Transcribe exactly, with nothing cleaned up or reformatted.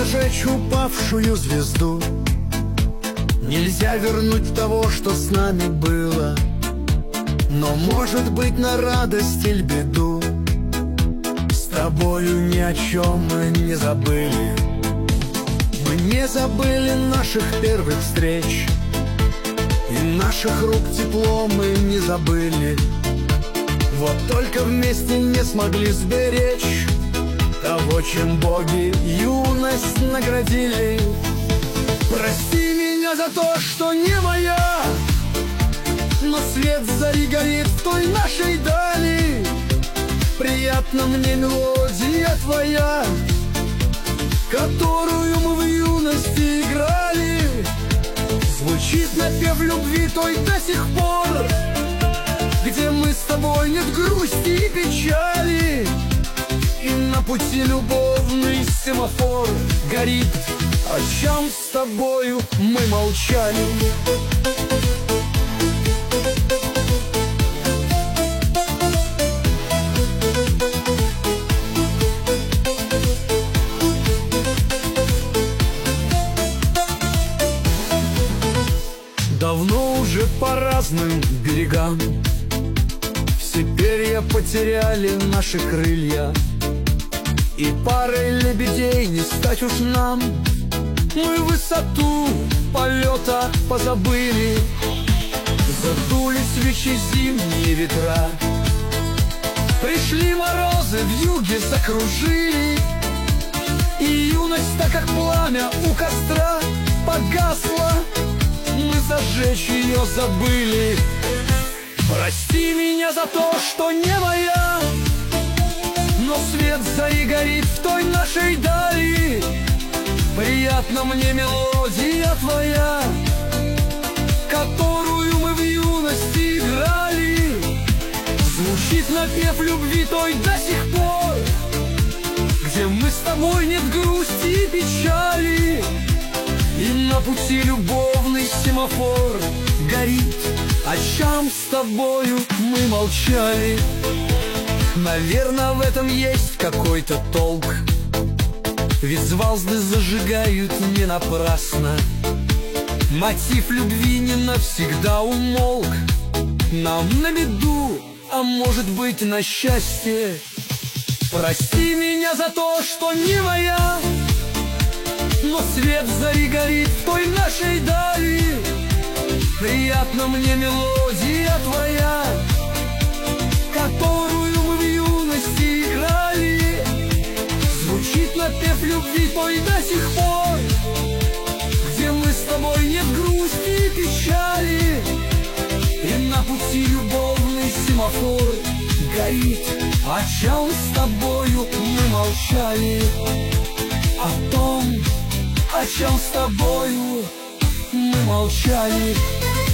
зажечь упавшую звезду. Нельзя вернуть того, что с нами было, но, может быть, на радость или беду с тобою ни о чем мы не забыли. Мы не забыли наших первых встреч, и наших рук тепло мы не забыли. Вот только вместе не смогли сберечь того, чем боги юность наградили. Прости меня за то, что не моя, но свет зари горит в той нашей дали. Приятна мне мелодия твоя, которую мы в юности играли. Звучит напев любви той до сих пор, где мы с тобой нет грусти и печали. И на пути любовный семафор горит, о чем с тобою мы молчали. Давно уже по разным берегам все перья потеряли наши крылья, и парой лебедей не стать уж нам. Мы высоту полета позабыли, задули свечи зимние ветра. Пришли морозы, в юге закружили, и юность, так как пламя у костра, погасла. Мы зажечь ее забыли. Прости меня за то, что не моя, но свет зари горит в той нашей дали. Приятна мне мелодия твоя, которую мы в юности играли. Звучит напев любви той до сих пор, где мы с тобой нет грусти и печали. И на пути любовный семафор горит, о чем с тобою мы молчали. Наверное, в этом есть какой-то толк, ведь звезды зажигают не напрасно. Мотив любви не навсегда умолк. Нам на беду, а может быть на счастье. Прости меня за то, что не моя, но свет зари горит в той нашей дали. Приятна мне мелодия твоя, которую мы в юности играли. Звучит напев любви той до сих пор, где мы с тобой нет грусти и печали. И на пути любовный семафор горит, о чем с тобою мы молчали. О том, о чем с тобою мы молчали.